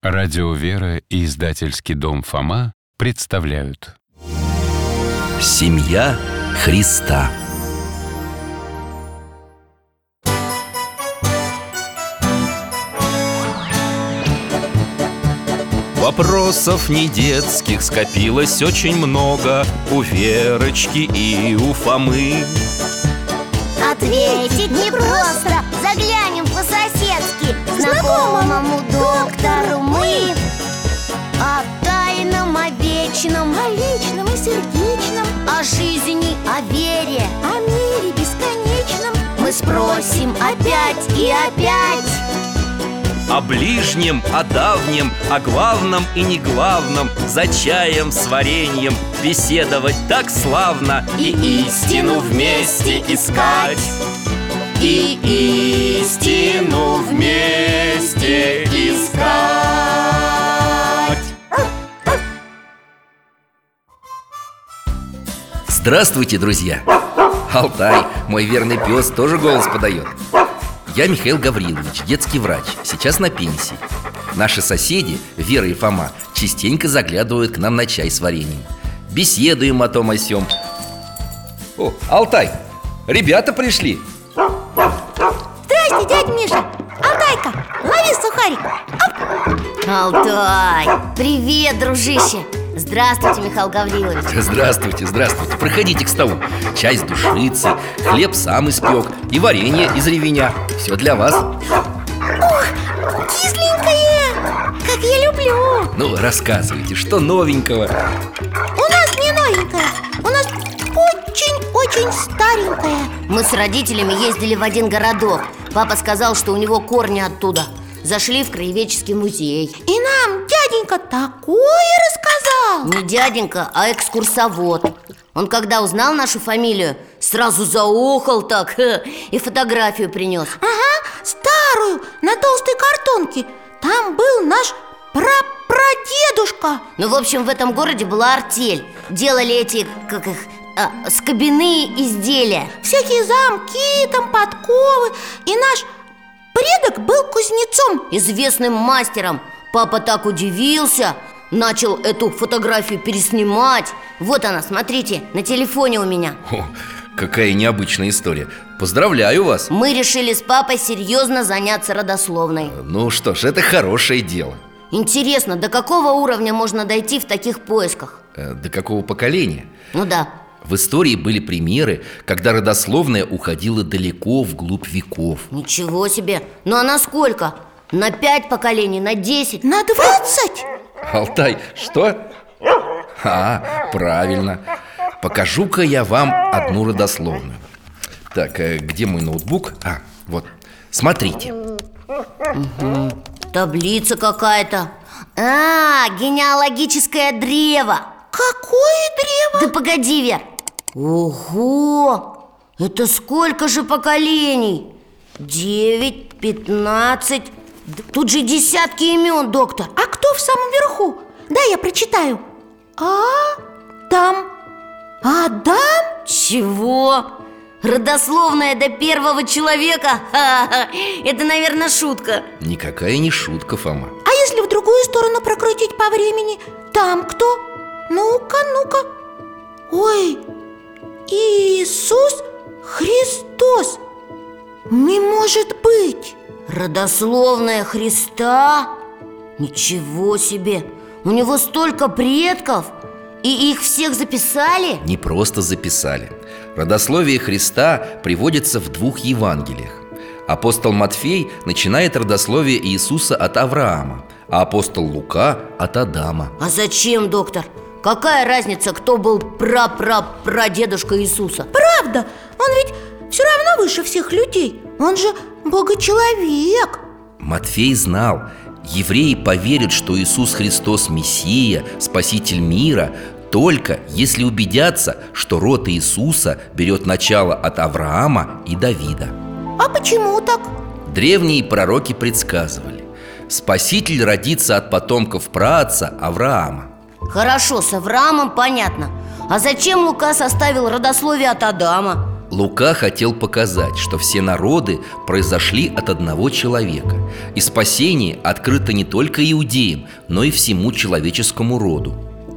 Радио «Вера» и издательский дом «Фома» представляют Семья Христа. Вопросов не детских скопилось очень много у Верочки и у Фомы. Ответить непросто, заглянем по-соседски знакомому доктору мы. О тайном, о вечном, о личном и сердечном, о жизни, о вере, о мире бесконечном мы спросим опять и опять. О ближнем, о давнем, о главном и неглавном, за чаем с вареньем беседовать так славно. И истину вместе искать, и истину вместе искать. Здравствуйте, друзья! Алтай, мой верный пес, тоже голос подает. Я Михаил Гаврилович, детский врач, сейчас на пенсии. Наши соседи, Вера и Фома, частенько заглядывают к нам на чай с вареньем. Беседуем о том о сём. О, Алтай, ребята пришли. Здрасте, дядя Миша. Алтайка, лови сухарик. Алтай, привет, дружище. Здравствуйте, Михаил Гаврилович. Здравствуйте, здравствуйте. Проходите к столу. Чай с душицей, хлеб сам испек и варенье из ревеня. Все для вас. Ох, кисленькое, как я люблю. Ну, рассказывайте, что новенького? У нас не новенькое, у нас очень-очень старенькое. Мы с родителями ездили в один городок. Папа сказал, что у него корни оттуда. Зашли в краеведческий музей. И нам дяденька такое рассказал. Не дяденька, а экскурсовод. Он, когда узнал нашу фамилию, сразу заохал так и фотографию принес. Ага, старую, на толстой картонке. Там был наш прапрадедушка. Ну, в общем, в этом городе была артель. Делали эти, как их, скобяные изделия. Всякие замки, там подковы. И наш предок был кузнецом, известным мастером. Папа так удивился, начал эту фотографию переснимать. Вот она, смотрите, на телефоне у меня. О, какая необычная история. Поздравляю вас. Мы решили с папой серьезно заняться родословной. Ну что ж, это хорошее дело. Интересно, до какого уровня можно дойти в таких поисках? До какого поколения? Ну да. В истории были примеры, когда родословная уходила далеко вглубь веков. Ничего себе! Ну а на сколько? На 5 поколений, на 10? на 20? Алтай, что? Правильно. Покажу-ка я вам одну родословную. Так, где мой ноутбук? Вот, смотрите. Таблица какая-то. Генеалогическое древо. Какое древо? Да погоди, Вер. Ого! Это сколько же поколений? 9, 15. Тут же десятки имен, доктор. А кто в самом верху? Да, я прочитаю. Адам. Чего? Родословная до первого человека? Это, наверное, шутка. Никакая не шутка, Фома. А если в другую сторону прокрутить по времени? Там кто? Ну-ка. Ой, Иисус Христос. Не может быть. Родословная Христа? Ничего себе! У него столько предков! И их всех записали? Не просто записали. Родословие Христа приводится в 2 Евангелиях. Апостол Матфей начинает родословие Иисуса от Авраама, а апостол Лука от Адама. А зачем, доктор? Какая разница, кто был прадедушка Иисуса? Правда, он ведь все равно выше всех людей. Он же Бога-человек. Матфей знал, евреи поверят, что Иисус Христос Мессия, Спаситель мира, только если убедятся, что род Иисуса берет начало от Авраама и Давида. А почему так? Древние пророки предсказывали: Спаситель родится от потомков праотца Авраама. Хорошо, с Авраамом понятно. А зачем Лука составил родословие от Адама? Лука хотел показать, что все народы произошли от одного человека, и спасение открыто не только иудеям, но и всему человеческому роду.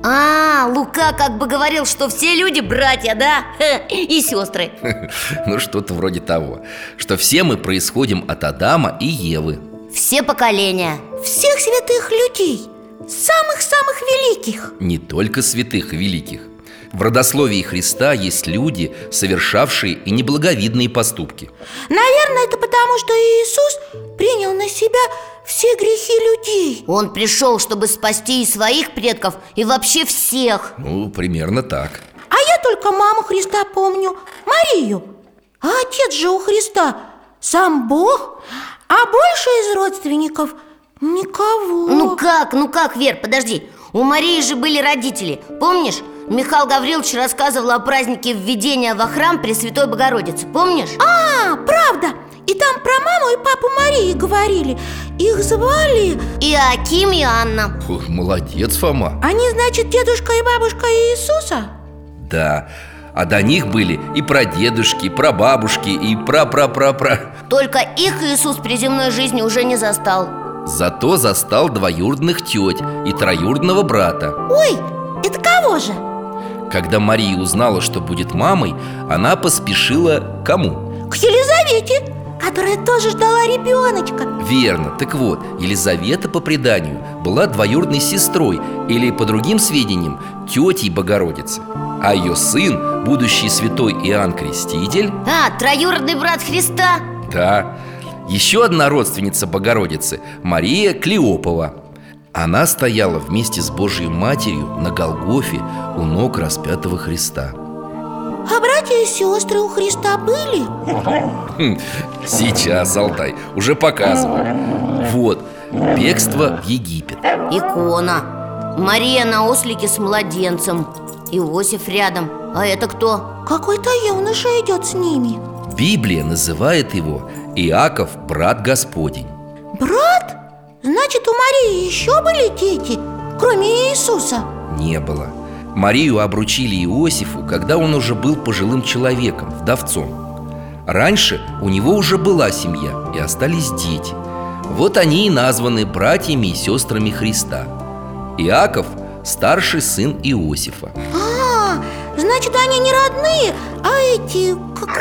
Лука как бы говорил, что все люди братья, да? И сестры. Ну, что-то вроде того, что все мы происходим от Адама и Евы. Все поколения. Всех святых людей, самых-самых великих. Не только святых и великих. В родословии Христа есть люди, совершавшие и неблаговидные поступки. Наверное, это потому, что Иисус принял на себя все грехи людей. Он пришел, чтобы спасти и своих предков, и вообще всех. Ну, примерно так. А я только маму Христа помню, Марию. А отец же у Христа сам Бог, а больше из родственников никого. Ну как, Вер, подожди. У Марии же были родители, помнишь? Михаил Гаврилович рассказывал о празднике введения во храм Пресвятой Богородицы, помнишь? Правда. И там про маму и папу Марии говорили. Их звали Иоаким и Анна. Ох, молодец, Фома. Они, значит, дедушка и бабушка Иисуса? Да, а до них были и прадедушки, и прабабушки, и пра-пра-пра-пра. Только их Иисус при земной жизни уже не застал. Зато застал двоюродных теть и троюродного брата. Ой, это кого же? Когда Мария узнала, что будет мамой, она поспешила к кому? К Елизавете, которая тоже ждала ребеночка. Верно, так вот, Елизавета, по преданию, была двоюродной сестрой, или, по другим сведениям, тетей Богородицы. А ее сын, будущий святой Иоанн Креститель... Троюродный брат Христа. Да, еще одна родственница Богородицы, Мария Клеопова. Она стояла вместе с Божьей Матерью на Голгофе у ног распятого Христа. А братья и сестры у Христа были? Сейчас, Алтай, уже показываю. Вот, бегство в Египет. Икона. Мария на ослике с младенцем. Иосиф рядом. А это кто? Какой-то юноша идет с ними. Библия называет его Иаков, брат Господень. Брат? Значит, у Марии еще были дети, кроме Иисуса? Не было. Марию обручили Иосифу, когда он уже был пожилым человеком, вдовцом. Раньше у него уже была семья и остались дети. Вот они и названы братьями и сестрами Христа. Иаков – старший сын Иосифа. Значит, они не родные, а эти,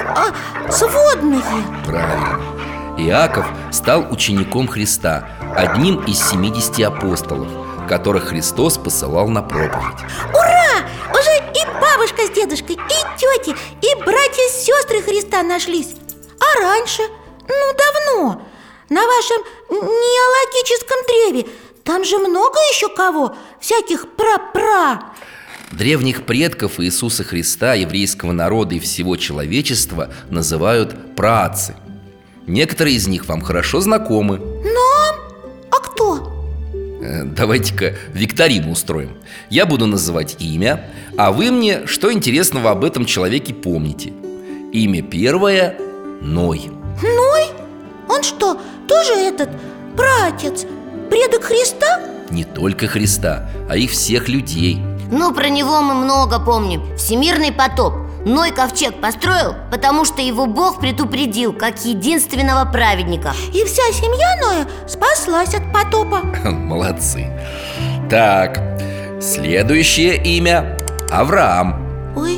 сводные. Правильно. Иаков стал учеником Христа, одним из 70 апостолов, которых Христос посылал на проповедь. Ура! Уже и бабушка с дедушкой, и тети, и братья-сестры Христа нашлись. А раньше, давно, на вашем неологическом древе, там же много еще кого, всяких пра-пра. Древних предков Иисуса Христа, еврейского народа и всего человечества называют праотцы. Некоторые из них вам хорошо знакомы. Нам? А кто? Давайте-ка викторину устроим. Я буду называть имя, а вы мне, что интересного об этом человеке помните. Имя первое – Ной. Ной? Он что, тоже этот праотец, предок Христа? Не только Христа, а и всех людей. Про него мы много помним. Всемирный потоп. Ной ковчег построил, потому что его Бог предупредил, как единственного праведника. И вся семья Ноя спаслась от потопа. Молодцы. Так, следующее имя – Авраам. Ой,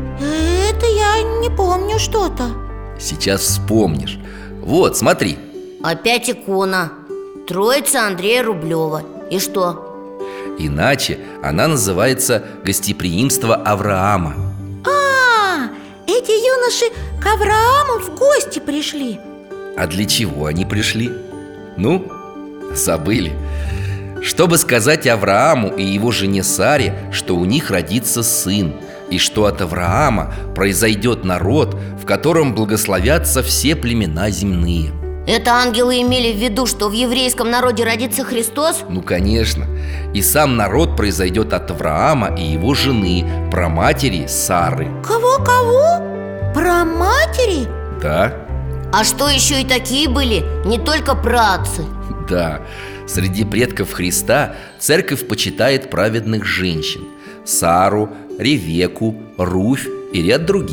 это я не помню что-то. Сейчас вспомнишь. Вот, смотри. Опять икона. Троица Андрея Рублева. И что? Иначе она называется «Гостеприимство Авраама». Эти юноши к Аврааму в гости пришли. А для чего они пришли? Забыли. Чтобы сказать Аврааму и его жене Саре, что у них родится сын, и что от Авраама произойдет народ, в котором благословятся все племена земные. Это ангелы имели в виду, что в еврейском народе родится Христос? Конечно. И сам народ произойдет от Авраама и его жены, праматери Сары. Кого? Праматери? Да. А что, еще и такие были? Не только праотцы? Да. Среди предков Христа церковь почитает праведных женщин: Сару, Ревеку, Руфь и ряд других.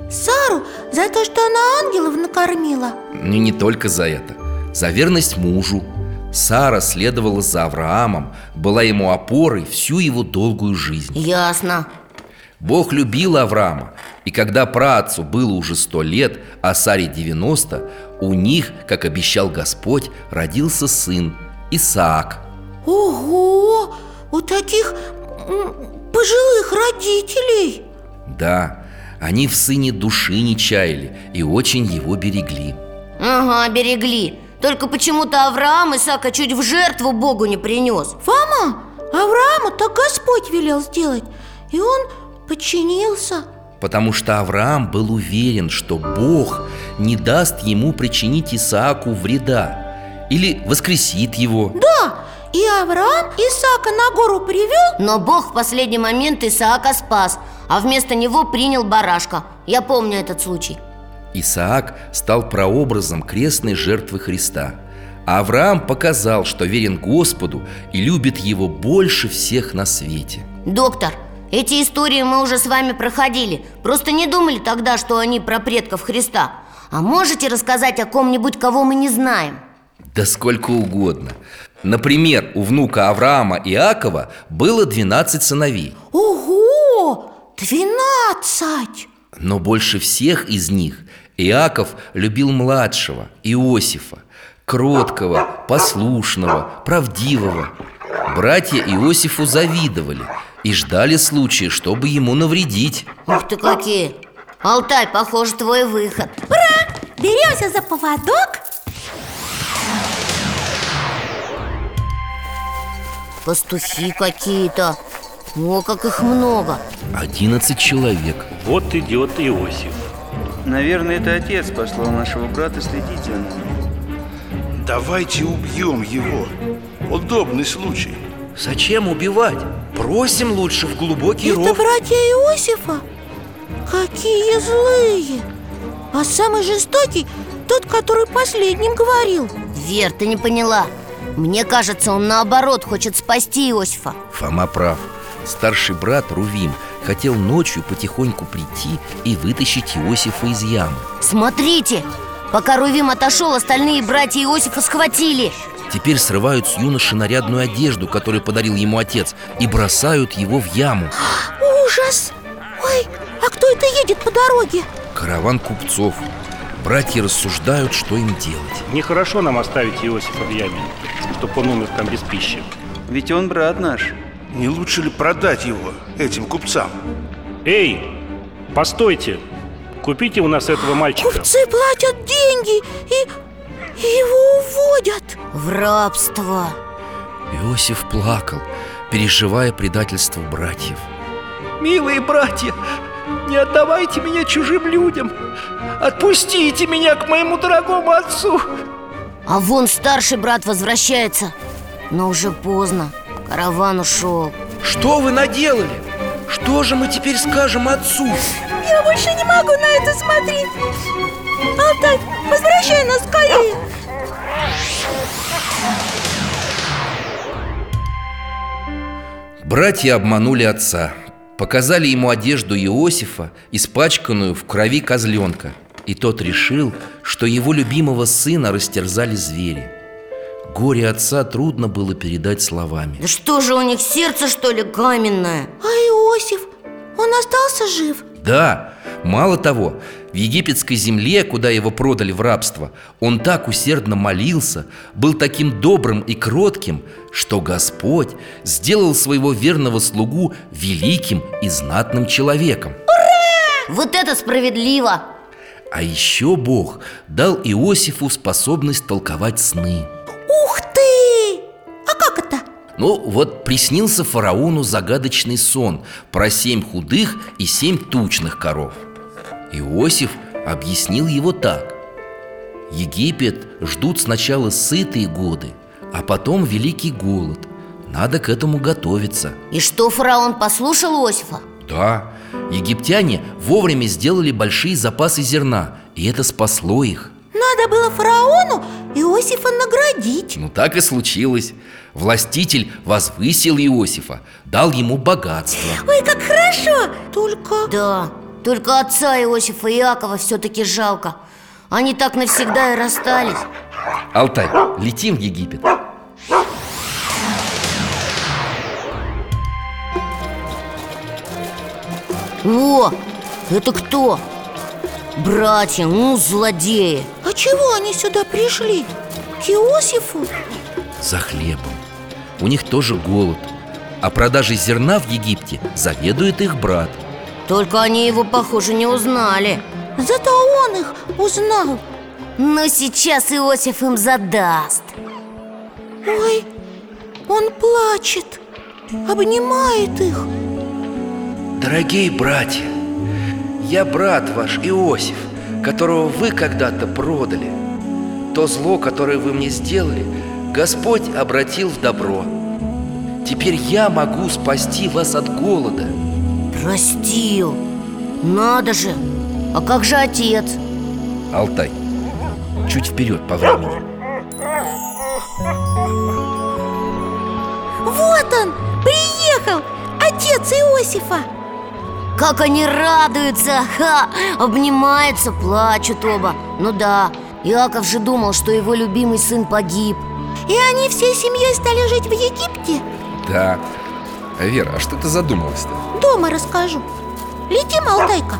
Сару за то, что она ангелов накормила? И не только за это. За верность мужу. Сара следовала за Авраамом, была ему опорой всю его долгую жизнь. Ясно. Бог любил Авраама, и когда праотцу было уже 100 лет, а Саре 90, у них, как обещал Господь, родился сын Исаак. Ого! У таких пожилых родителей! Да, они в сыне души не чаяли и очень его берегли. Ага, берегли. Только почему-то Авраам Исаака чуть в жертву Богу не принес. Фома, Аврааму так Господь велел сделать, и он подчинился. Потому что Авраам был уверен, что Бог не даст ему причинить Исааку вреда или воскресит его. Да, и Авраам Исаака на гору привел. Но Бог в последний момент Исаака спас, а вместо него принял барашка. Я помню этот случай. Исаак стал прообразом крестной жертвы Христа. А Авраам показал, что верен Господу и любит Его больше всех на свете. Доктор, эти истории мы уже с вами проходили. Просто не думали тогда, что они про предков Христа. А можете рассказать о ком-нибудь, кого мы не знаем? Да сколько угодно. Например, у внука Авраама Иакова было 12 сыновей. Ого! 12! Но больше всех из них Иаков любил младшего, Иосифа, кроткого, послушного, правдивого. Братья Иосифу завидовали и ждали случая, чтобы ему навредить. Ух ты какие! Алтай, похоже, твой выход. Ура! Беремся за поводок. Пастухи какие-то. О, как их много. 11 человек. Вот идет Иосиф. Наверное, это отец послал нашего брата следить за нами. Давайте убьем его. Удобный случай. Зачем убивать? Бросим лучше в глубокий Это ров. братья Иосифа? Какие злые! А самый жестокий тот, который последним говорил. Вер, ты не поняла. Мне кажется, он наоборот хочет спасти Иосифа. Фома прав. Старший брат Рувим хотел ночью потихоньку прийти и вытащить Иосифа из ямы. Смотрите! Пока Рувим отошел, остальные братья Иосифа схватили. Теперь срывают с юноши нарядную одежду, которую подарил ему отец, и бросают его в яму. Ужас! Ой, а кто это едет по дороге? Караван купцов. Братья рассуждают, что им делать. Нехорошо нам оставить Иосифа в яме, чтоб он умер там без пищи. Ведь он брат наш. Не лучше ли продать его этим купцам? Эй, постойте! Купите у нас этого мальчика. Купцы платят деньги и его уводят. В рабство. Иосиф плакал, переживая предательство братьев. Милые братья, не отдавайте меня чужим людям. Отпустите меня к моему дорогому отцу. А вон старший брат возвращается. Но уже поздно. Караван ушел. Что вы наделали? Что же мы теперь скажем отцу? Я больше не могу на это смотреть. Алтай, возвращай нас скорее. Братья обманули отца. Показали ему одежду Иосифа, испачканную в крови козленка. И тот решил, что его любимого сына растерзали звери. Горе отца трудно было передать словами. Да что же у них, сердце, что ли, каменное? А Иосиф, он остался жив? Да, мало того, в египетской земле, куда его продали в рабство, он так усердно молился, был таким добрым и кротким, что Господь сделал своего верного слугу великим и знатным человеком. Вот это справедливо! А еще Бог дал Иосифу способность толковать сны. Ух ты! А как это? Ну, вот приснился фараону загадочный сон про 7 худых и 7 тучных коров. Иосиф объяснил его так: Египет ждут сначала сытые годы, а потом великий голод. Надо к этому готовиться. И что, фараон послушал Иосифа? Да, египтяне вовремя сделали большие запасы зерна, и это спасло их. Надо было фараону Иосифа наградить. Ну так и случилось. Властитель возвысил Иосифа, дал ему богатство. Ой, как хорошо! Только Да, Только отца Иосифа и Иакова все-таки жалко. Они так навсегда и расстались. Алтай, летим в Египет. О, это кто? Братья, ну злодеи. А чего они сюда пришли? К Иосифу? За хлебом. У них тоже голод. А продажей зерна в Египте заведует их брат. Только они его, похоже, не узнали. Зато он их узнал. Но сейчас Иосиф им задаст. Ой, он плачет, обнимает их. Дорогие братья, я брат ваш Иосиф, которого вы когда-то продали. То зло, которое вы мне сделали, Господь обратил в добро. Теперь я могу спасти вас от голода. Простил. Надо же. А как же отец? Алтай, чуть вперед по времени. Вот он, приехал, отец Иосифа. Как они радуются, ха! Обнимаются, плачут оба. Ну да, Иаков же думал, что его любимый сын погиб. И они всей семьей стали жить в Египте? Да. Вера, а что ты задумалась-то? Дома расскажу. Летим, Алтайка.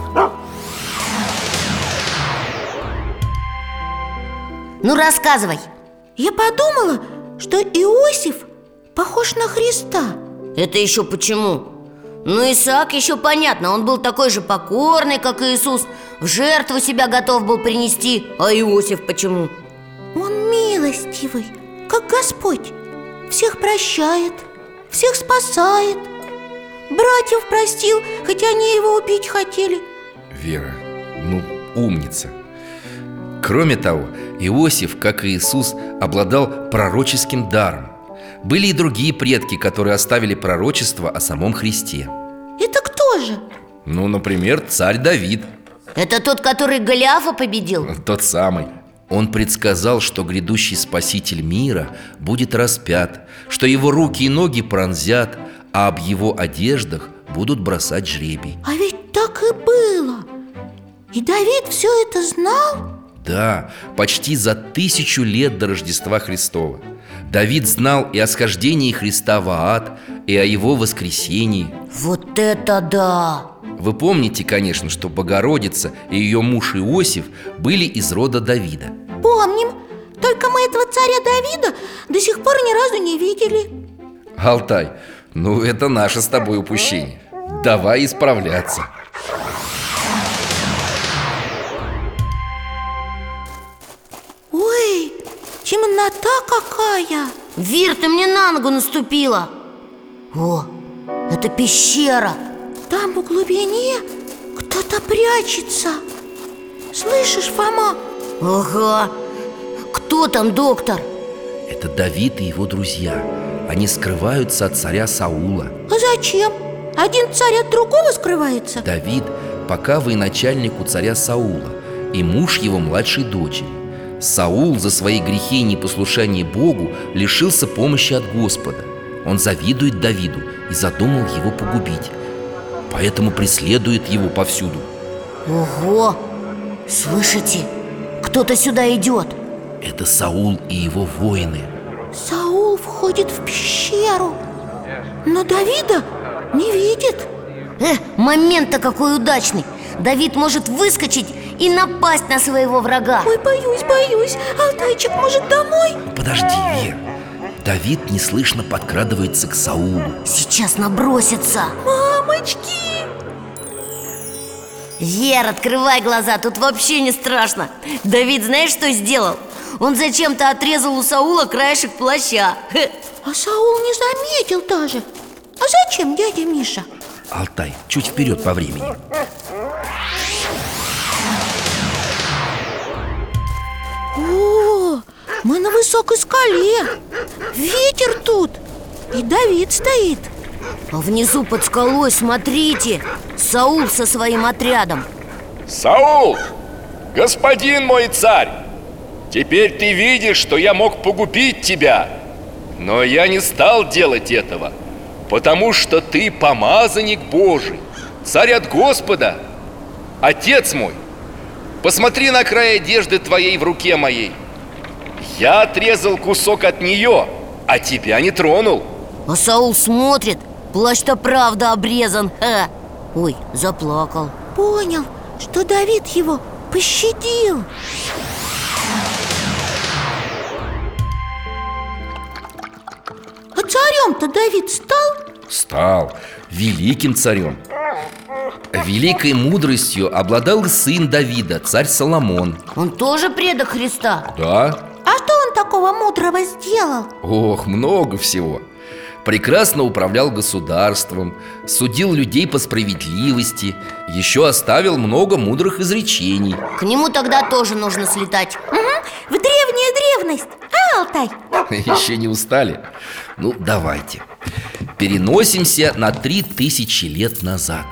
Ну рассказывай. Я подумала, что Иосиф похож на Христа. Это еще почему? Ну, Исаак еще понятно, он был такой же покорный, как и Иисус. В жертву себя готов был принести. А Иосиф почему? Он милостивый, как Господь. Всех прощает, всех спасает. Братьев простил, хотя они его убить хотели. Вера, ну, умница. Кроме того, Иосиф, как и Иисус, обладал пророческим даром. Были и другие предки, которые оставили пророчество о самом Христе. Это кто же? Ну, например, царь Давид. Это тот, который Голиафа победил? Тот самый. Он предсказал, что грядущий спаситель мира будет распят, что его руки и ноги пронзят, а об его одеждах будут бросать жребий. А ведь так и было. И Давид все это знал? Да, почти за 1000 лет до Рождества Христова. Давид знал и о схождении Христа в ад, и о его воскресении. Вот это да! Вы помните, конечно, что Богородица и ее муж Иосиф были из рода Давида. Помним. Только мы этого царя Давида до сих пор ни разу не видели. Алтай, ну это наше с тобой упущение. Давай исправляться. Ой, темнота какая! Вир, ты мне на ногу наступила. О, это пещера. Там в глубине кто-то прячется. Слышишь, Фома? Ага. Кто там, доктор? Это Давид и его друзья. Они скрываются от царя Саула. А зачем? Один царь от другого скрывается? Давид пока военачальник у царя Саула и муж его младшей дочери. Саул за свои грехи и непослушание Богу лишился помощи от Господа. Он завидует Давиду и задумал его погубить. Поэтому преследует его повсюду. Ого! Слышите? Кто-то сюда идет. Это Саул и его воины. Саул входит в пещеру, но Давида не видит. Момент-то какой удачный. Давид может выскочить и напасть на своего врага. Ой, боюсь. Алтайчик, может, домой? Подожди, Вер. Давид неслышно подкрадывается к Саулу. Сейчас набросится. Мамочки! Вер, открывай глаза, тут вообще не страшно. Давид знаешь, что сделал? Он зачем-то отрезал у Саула краешек плаща. А Саул не заметил даже. А зачем, дядя Миша? Алтай, чуть вперед по времени. О, мы на высокой скале. Ветер тут. И Давид стоит. А внизу под скалой, смотрите, Саул со своим отрядом. Саул, господин мой царь, теперь ты видишь, что я мог погубить тебя. Но я не стал делать этого, потому что ты помазанник Божий, царь от Господа. Отец мой, посмотри на край одежды твоей в руке моей. Я отрезал кусок от нее, а тебя не тронул. А Саул смотрит, плащ-то правда обрезан. Ха. Ой, заплакал. Понял, что Давид его пощадил. А царем-то Давид стал? Стал великим царем. Великой мудростью обладал и сын Давида, царь Соломон. Он тоже предок Христа? Да? А что он такого мудрого сделал? Ох, много всего. Прекрасно управлял государством, судил людей по справедливости, еще оставил много мудрых изречений. К нему тогда тоже нужно слетать. В древнюю древность, а, Алтай? Еще не устали? Ну, давайте. Переносимся на 3000 лет назад.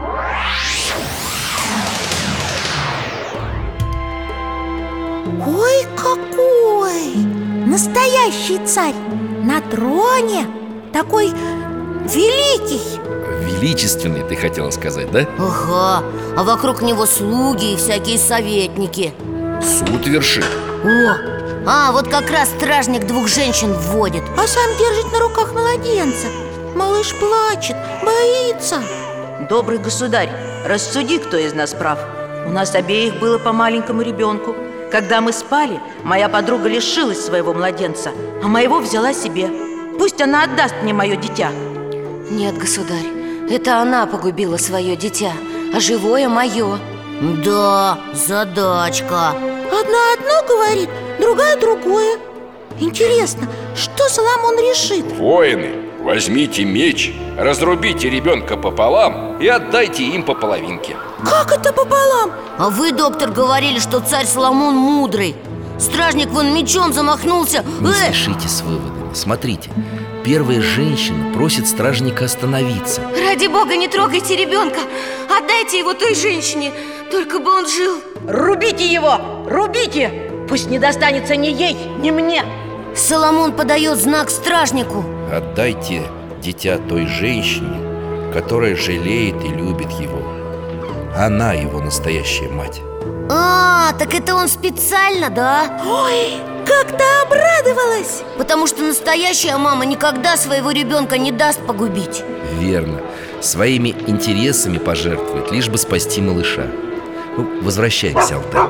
Ой, какой! Настоящий царь! На троне! Такой великий! Величественный, ты хотела сказать, да? Ага, а вокруг него слуги и всякие советники. Суд вершит. Вот как раз стражник 2 женщин вводит. А сам держит на руках младенца. Малыш плачет, боится. Добрый государь, рассуди, кто из нас прав. У нас обеих было по маленькому ребенку. Когда мы спали, моя подруга лишилась своего младенца, а моего взяла себе. Пусть она отдаст мне мое дитя. Нет, государь, это она погубила свое дитя, а живое мое. Да, задачка. Одна одно говорит, другая другое. Интересно, что Соломон решит? Воины, возьмите меч, разрубите ребенка пополам и отдайте им по половинке. Как это пополам? А вы, доктор, говорили, что царь Соломон мудрый. Стражник вон мечом замахнулся. Не спешите с выводами. Смотрите, первая женщина просит стражника остановиться. Ради бога, не трогайте ребенка. Отдайте его той женщине, только бы он жил. Рубите его! Рубите! Пусть не достанется ни ей, ни мне. Соломон подает знак стражнику. Отдайте дитя той женщине, которая жалеет и любит его. Она его настоящая мать. Так это он специально, да? Ой, как-то обрадовалась. Потому что настоящая мама никогда своего ребенка не даст погубить. Верно. Своими интересами пожертвует, лишь бы спасти малыша. Ну, возвращаемся, Алтай.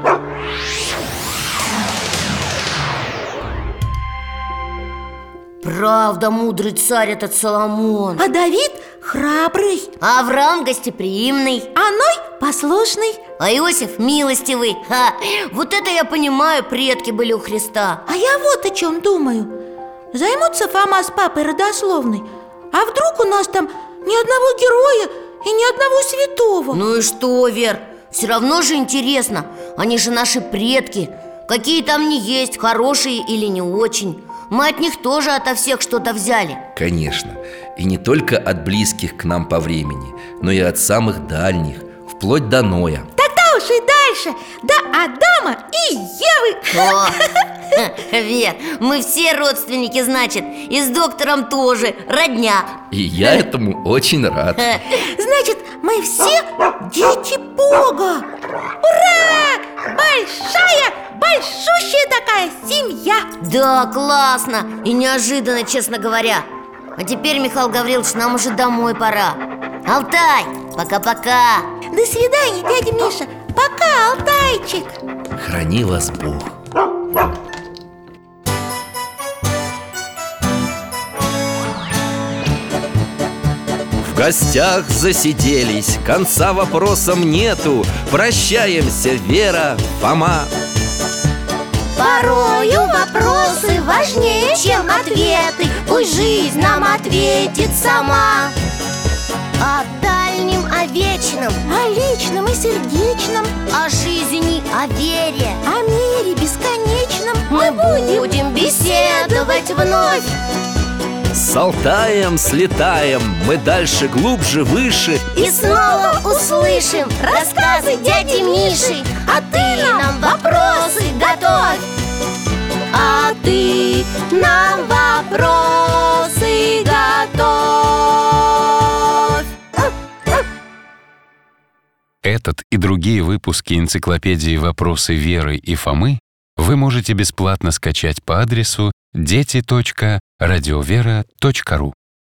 Правда, мудрый царь этот Соломон. А Давид храбрый, А Авраам гостеприимный, а Ной послушный. а Иосиф милостивый. Вот это я понимаю, предки были у Христа. А я вот о чем думаю. Займутся Фома с папой родословной, а вдруг у нас там ни одного героя и ни одного святого? Ну и что, Вер? Все равно же интересно. Они же наши предки. Какие там ни есть, хорошие или не очень. Мы от них тоже ото всех что-то взяли. Конечно. И не только от близких к нам по времени, но и от самых дальних, вплоть до Ноя. Тогда уж и дальше, до Адама и Евы. Вер, мы все родственники, значит. И с доктором тоже, родня. И я этому очень рад. Значит, мы все дети Бога. Ура! Большущая такая семья. Да, классно и неожиданно, честно говоря. А теперь, Михаил Гаврилович, нам уже домой пора. Алтай, пока-пока. До свидания, дядя Миша. Пока, Алтайчик. Храни вас Бог. В гостях засиделись, конца вопросам нету. Прощаемся, Вера, Фома. Порою вопросы важнее, чем ответы. Пусть жизнь нам ответит сама. О дальнем, о вечном, О личном и сердечном, о жизни, о вере о мире бесконечном мы будем беседовать вновь. С Алтаем слетаем, мы дальше, глубже, выше. И снова услышим рассказы дяди Миши. А ты нам вопросы готовь. А ты нам вопросы готовь. Этот и другие выпуски энциклопедии «Вопросы Веры и Фомы» вы можете бесплатно скачать по адресу дети.радиовера.ру.